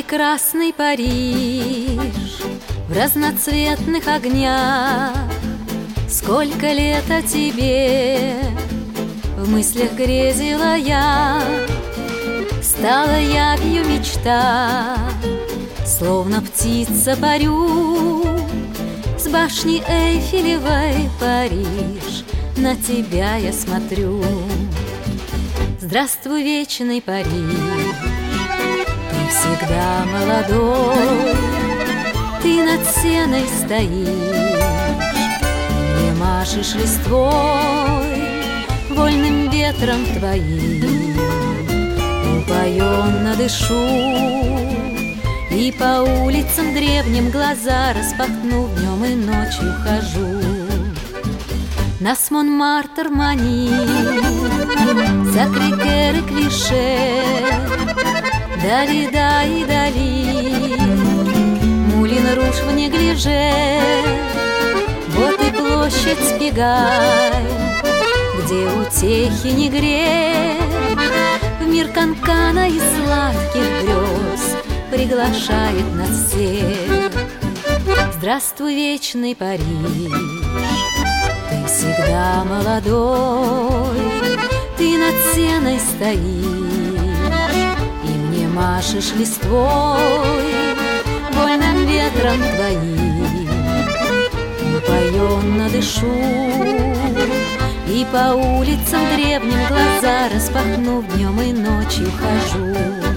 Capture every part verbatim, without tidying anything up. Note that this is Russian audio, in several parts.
прекрасный Париж в разноцветных огнях. Сколько лет о тебе в мыслях грезила я, стала явью мечта, словно птица парю. С башни Эйфелевой, Париж, на тебя я смотрю. Здравствуй, вечный Париж, ты всегда молодой, ты над сеной стоишь, не машешь листвой, вольным ветром твоим упоенно дышу. И по улицам древним глаза распахнув, днем и ночью хожу. Нас Монмартр манит, Сакрэ-Кэр и Клише, Далида и Дали, Мулин Руж в неглиже. Вот и площадь Пегай, где утехи не грех, в мир канкана и сладких грез приглашает нас всех. Здравствуй, вечный Париж, ты всегда молодой, ты над сеной стоишь и мне машешь листвой, вольным ветром твоим упоенно дышу. И по улицам древним глаза распахнув, днем и ночью хожу.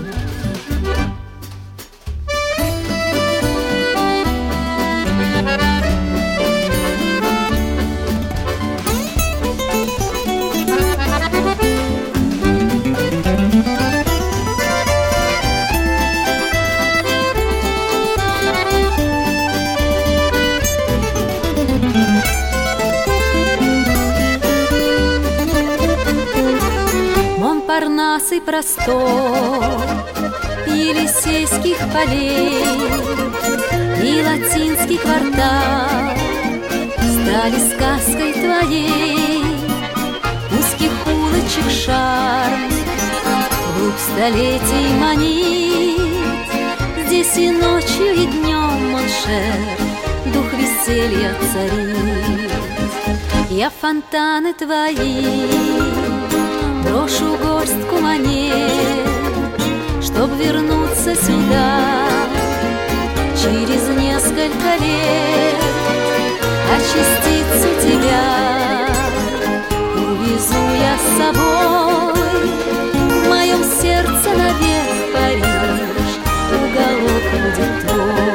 Парнас и простор Елисейских полей и латинский квартал стали сказкой твоей. Узких улочек шарм глубь столетий манит, здесь и ночью, и днем Моншер дух веселья царит. Я фонтаны твои брошу горстку монет, чтоб вернуться сюда через несколько лет, а частицу тебя увезу я с собой. В моем сердце навек Париж, уголок будет твой.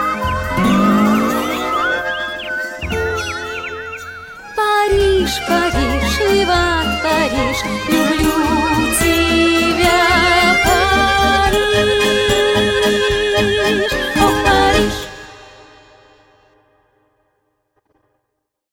Париж, Париж.